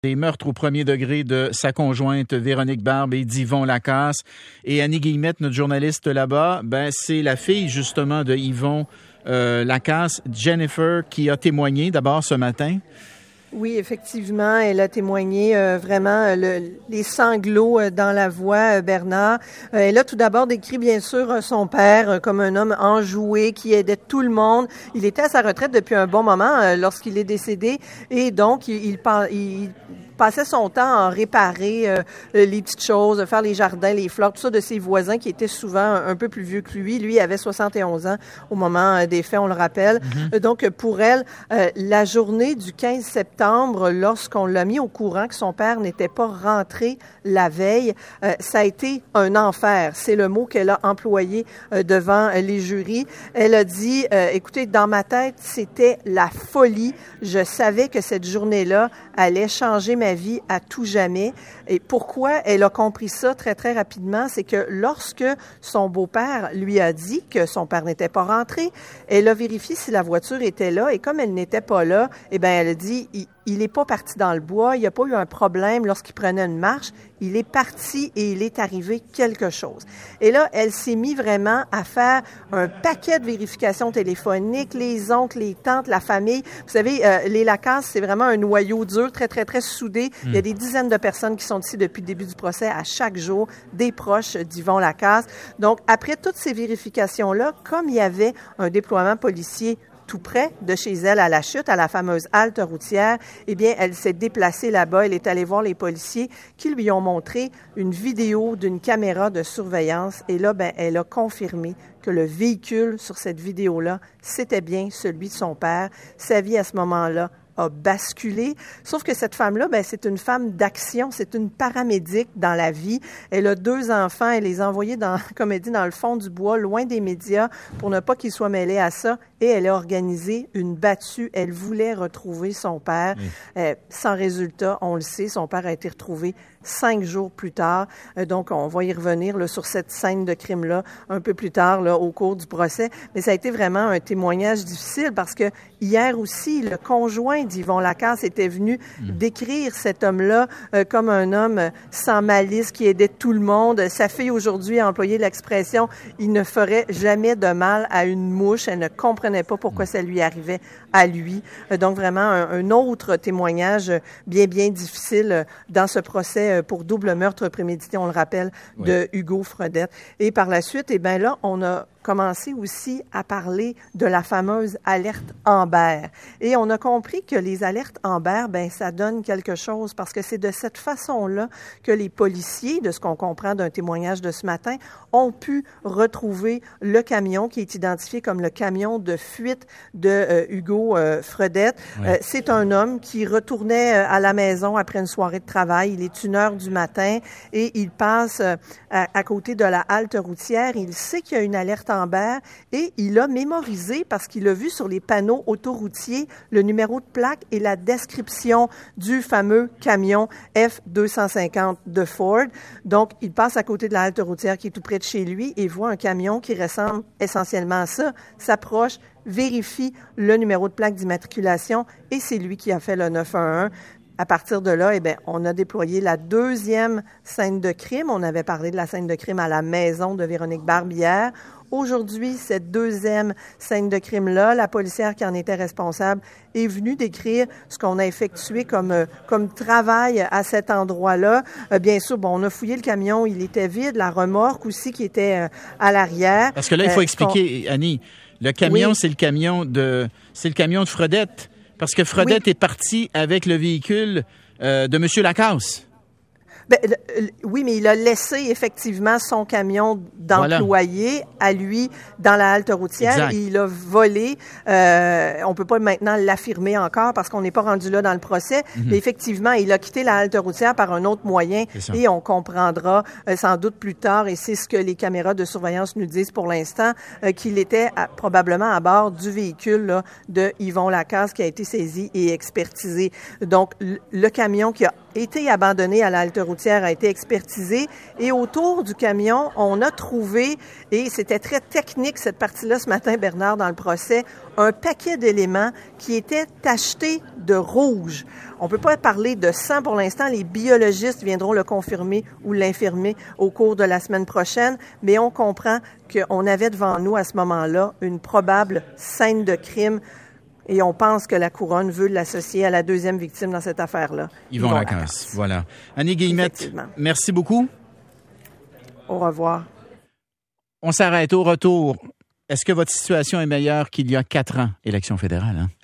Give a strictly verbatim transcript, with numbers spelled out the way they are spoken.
Des meurtres au premier degré de sa conjointe Véronique Barbe et d'Yvon Lacasse. Et Annie Guillemette, notre journaliste là-bas, ben c'est la fille justement de Yvon euh, Lacasse, Jennifer, qui a témoigné d'abord ce matin. Oui, effectivement, elle a témoigné euh, vraiment euh, le, les sanglots euh, dans la voix, euh, Bernard. Euh, elle a tout d'abord décrit, bien sûr, euh, son père euh, comme un homme enjoué qui aidait tout le monde. Il était à sa retraite depuis un bon moment euh, lorsqu'il est décédé et donc il, il, il passait son temps à réparer euh, les petites choses, faire les jardins, les fleurs, tout ça de ses voisins qui étaient souvent un peu plus vieux que lui. Lui avait soixante et onze ans au moment des faits, on le rappelle. Mm-hmm. Donc, pour elle, euh, la journée du quinze septembre, lorsqu'on l'a mis au courant que son père n'était pas rentré la veille, euh, ça a été un enfer. C'est le mot qu'elle a employé euh, devant les jurys. Elle a dit, euh, écoutez, dans ma tête, c'était la folie. Je savais que cette journée-là allait changer ma vie à tout jamais. Et pourquoi elle a compris ça très, très rapidement, c'est que lorsque son beau-père lui a dit que son père n'était pas rentré, elle a vérifié si la voiture était là et comme elle n'était pas là, eh bien, elle a dit, il, il n'est pas parti dans le bois, il n'y a pas eu un problème lorsqu'il prenait une marche, il est parti et il est arrivé quelque chose. Et là, elle s'est mise vraiment à faire un paquet de vérifications téléphoniques, les oncles, les tantes, la famille. Vous savez, euh, les Lacasse, c'est vraiment un noyau dur, très, très, très soudé. Mmh. Il y a des dizaines de personnes qui sont ici depuis le début du procès à chaque jour, des proches d'Yvon Lacasse. Donc, après toutes ces vérifications-là, comme il y avait un déploiement policier tout près de chez elle à la chute, à la fameuse halte routière, eh bien, elle s'est déplacée là-bas. Elle est allée voir les policiers qui lui ont montré une vidéo d'une caméra de surveillance. Et là, ben, elle a confirmé que le véhicule sur cette vidéo-là, c'était bien celui de son père. Sa vie à ce moment-là a basculé. Sauf que cette femme-là, ben, c'est une femme d'action, c'est une paramédic dans la vie. Elle a deux enfants, elle les a envoyés, dans, comme elle dit, dans le fond du bois, loin des médias, pour ne pas qu'ils soient mêlés à ça. Et elle a organisé une battue. Elle voulait retrouver son père. Mmh. Euh, sans résultat, on le sait, son père a été retrouvé cinq jours plus tard. Euh, donc, on va y revenir là, sur cette scène de crime-là un peu plus tard là, au cours du procès. Mais ça a été vraiment un témoignage difficile parce que hier aussi, le conjoint d'Yvon Lacasse était venu mmh. décrire cet homme-là euh, comme un homme sans malice qui aidait tout le monde. Sa fille aujourd'hui a employé l'expression « il ne ferait jamais de mal à une mouche ». Elle ne comprenait pas pourquoi ça lui arrivait à lui. Euh, donc vraiment un, un autre témoignage bien, bien difficile dans ce procès pour double meurtre prémédité, on le rappelle, oui. de Hugo Fredette. Et par la suite, eh bien là, on a commencé aussi à parler de la fameuse alerte Amber. Et on a compris que les alertes Amber, ben ça donne quelque chose parce que c'est de cette façon-là que les policiers, de ce qu'on comprend d'un témoignage de ce matin, ont pu retrouver le camion qui est identifié comme le camion de fuite de euh, Hugo euh, Fredette. Oui. Euh, c'est un homme qui retournait euh, à la maison après une soirée de travail. Il est une heure du matin et il passe euh, à, à côté de la halte routière. Il sait qu'il y a une alerte Amber et il a mémorisé parce qu'il a vu sur les panneaux autoroutiers le numéro de plaque et la description du fameux camion F deux cent cinquante de Ford. Donc, il passe à côté de la halte routière qui est tout près de chez lui et voit un camion qui ressemble essentiellement à ça, s'approche, vérifie le numéro de plaque d'immatriculation et c'est lui qui a fait le neuf un un. À partir de là, eh bien, on a déployé la deuxième scène de crime. On avait parlé de la scène de crime à la maison de Véronique Barbe hier. Aujourd'hui, cette deuxième scène de crime-là, la policière qui en était responsable est venue décrire ce qu'on a effectué comme, comme travail à cet endroit-là. Euh, bien sûr, bon, on a fouillé le camion, il était vide, la remorque aussi qui était euh, à l'arrière. Parce que là, il faut euh, expliquer, Annie, le camion, oui. c'est le camion de c'est le camion de Fredette. Parce que Fredette oui. est parti avec le véhicule euh, de M. Lacasse. Ben, le, le, oui, mais il a laissé effectivement son camion d'employé voilà. à lui dans la halte routière. Exact. Et il a volé. Euh, on peut pas maintenant l'affirmer encore parce qu'on n'est pas rendu là dans le procès. Mm-hmm. Mais effectivement, il a quitté la halte routière par un autre moyen. Et on comprendra euh, sans doute plus tard, et c'est ce que les caméras de surveillance nous disent pour l'instant, euh, qu'il était à, probablement à bord du véhicule là, de Yvon Lacasse qui a été saisi et expertisé. Donc, le, le camion qui a été abandonné à la halte routière a été expertisé et autour du camion, on a trouvé, et c'était très technique cette partie-là ce matin, Bernard, dans le procès, un paquet d'éléments qui étaient tachetés de rouge. On peut pas parler de sang pour l'instant, les biologistes viendront le confirmer ou l'infirmer au cours de la semaine prochaine, mais on comprend qu'on avait devant nous à ce moment-là une probable scène de crime. Et on pense que la couronne veut l'associer à la deuxième victime dans cette affaire-là. Yvon, Yvon Lacasse. Lacasse. Voilà. Annie Guillemette, merci beaucoup. Au revoir. On s'arrête. Au retour, est-ce que votre situation est meilleure qu'il y a quatre ans, élection fédérale, hein?